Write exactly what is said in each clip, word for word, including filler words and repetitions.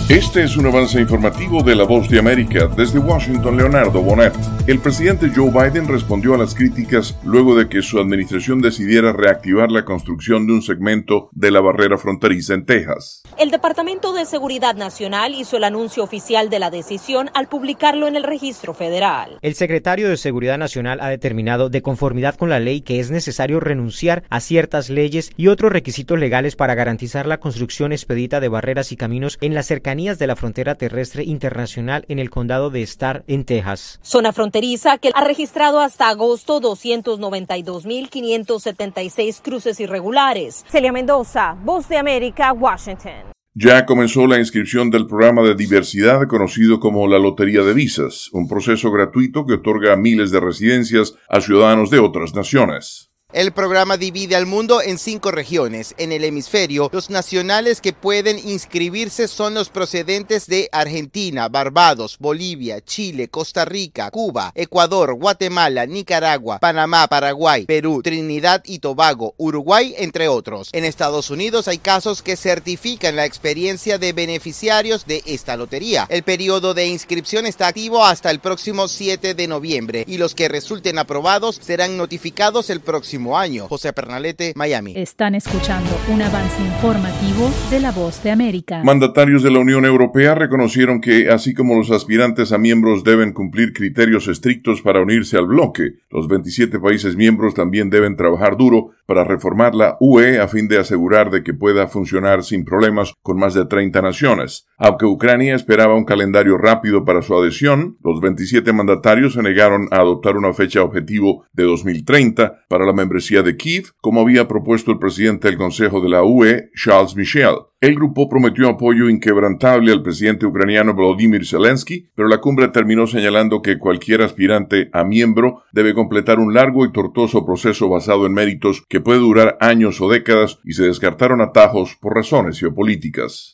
Este es un avance informativo de La Voz de América. Desde Washington, Leonardo Bonet. El presidente Joe Biden respondió a las críticas luego de que su administración decidiera reactivar la construcción de un segmento de la barrera fronteriza en Texas. El Departamento de Seguridad Nacional hizo el anuncio oficial de la decisión al publicarlo en el registro federal. El secretario de Seguridad Nacional ha determinado, de conformidad con la ley, que es necesario renunciar a ciertas leyes y otros requisitos legales para garantizar la construcción expedita de barreras y caminos en las cercanías de la frontera terrestre internacional en el condado de Starr, en Texas. Zona fronteriza que ha registrado hasta agosto doscientos noventa y dos mil quinientos setenta y seis cruces irregulares. Celia Mendoza, Voz de América, Washington. Ya comenzó la inscripción del programa de diversidad conocido como la Lotería de Visas, un proceso gratuito que otorga miles de residencias a ciudadanos de otras naciones. El programa divide al mundo en cinco regiones. En el hemisferio, los nacionales que pueden inscribirse son los procedentes de Argentina, Barbados, Bolivia, Chile, Costa Rica, Cuba, Ecuador, Guatemala, Nicaragua, Panamá, Paraguay, Perú, Trinidad y Tobago, Uruguay, entre otros. En Estados Unidos hay casos que certifican la experiencia de beneficiarios de esta lotería. El periodo de inscripción está activo hasta el próximo siete de noviembre y los que resulten aprobados serán notificados el próximo año. José Pernalete, Miami. Están escuchando un avance informativo de La Voz de América. Mandatarios de la Unión Europea reconocieron que, así como los aspirantes a miembros deben cumplir criterios estrictos para unirse al bloque, los veintisiete países miembros también deben trabajar duro para reformar la U E a fin de asegurar de que pueda funcionar sin problemas con más de treinta naciones. Aunque Ucrania esperaba un calendario rápido para su adhesión, los veintisiete mandatarios se negaron a adoptar una fecha objetivo de dos mil treinta para la membresía de Kiev, como había propuesto el presidente del Consejo de la U E, Charles Michel. El grupo prometió apoyo inquebrantable al presidente ucraniano Volodymyr Zelensky, pero la cumbre terminó señalando que cualquier aspirante a miembro debe completar un largo y tortuoso proceso basado en méritos que puede durar años o décadas, y se descartaron atajos por razones geopolíticas.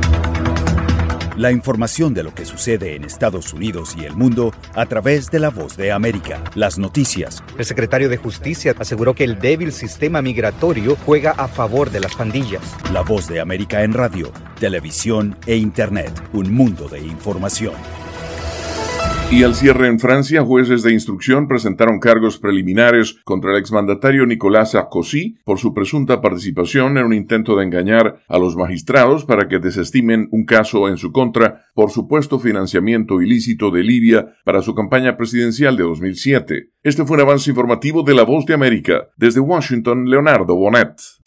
La información de lo que sucede en Estados Unidos y el mundo a través de La Voz de América. Las noticias. El secretario de Justicia aseguró que el débil sistema migratorio juega a favor de las pandillas. La Voz de América en radio, televisión e Internet. Un mundo de información. Y al cierre en Francia, jueces de instrucción presentaron cargos preliminares contra el exmandatario Nicolas Sarkozy por su presunta participación en un intento de engañar a los magistrados para que desestimen un caso en su contra por supuesto financiamiento ilícito de Libia para su campaña presidencial de dos mil siete. Este fue un avance informativo de La Voz de América. Desde Washington, Leonardo Bonet.